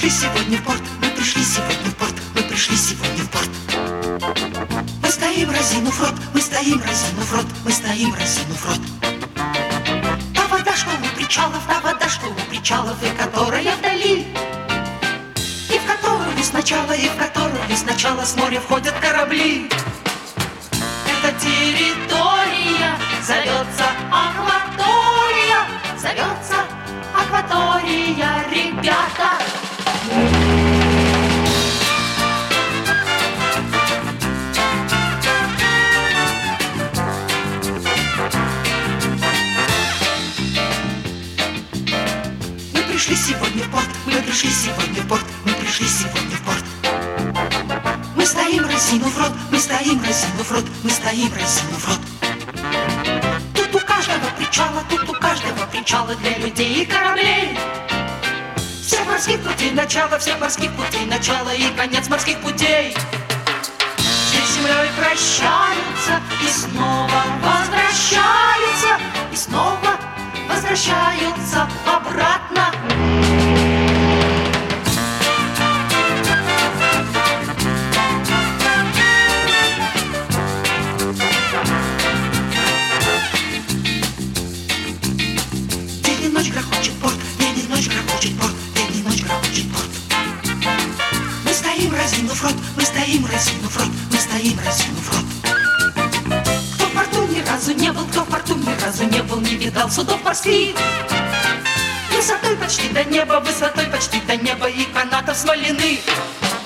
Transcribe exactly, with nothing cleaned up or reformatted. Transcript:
пришли сегодня в порт, мы пришли сегодня в порт, мы пришли сегодня в порт. Мы стоим, разинув рот, мы стоим, разинув рот, мы стоим, разинув рот. Та вода, что у причалов, та вода, что у причалов, и которая вдали, и в которую сначала, и в которую сначала с моря входят корабли. Эта территория зовется акватория, зовется акватория, ребята. Мы пришли сегодня в порт, мы пришли сегодня в порт, мы пришли сегодня в порт. Мы стоим, разинув рот, мы стоим, разинув рот, мы стоим, разинув рот. Тут у каждого причала, тут у каждого причала для людей и кораблей. Всех морских путей начало, всех морских путей начало и конец морских путей. Здесь с землей прощаются и снова возвращаются, и снова возвращаются обратно. День и ночь грохочет порт, день и ночь грохочет порт, день и ночь грохочет порт. Мы стоим, разинув рот, мы стоим, разинув рот, мы стоим, разинув рот. Кто в порту ни разу не был, кто в порту ни разу не был, не видал судов морских. Высотой почти до неба, высотой почти до неба и канатов смоляных.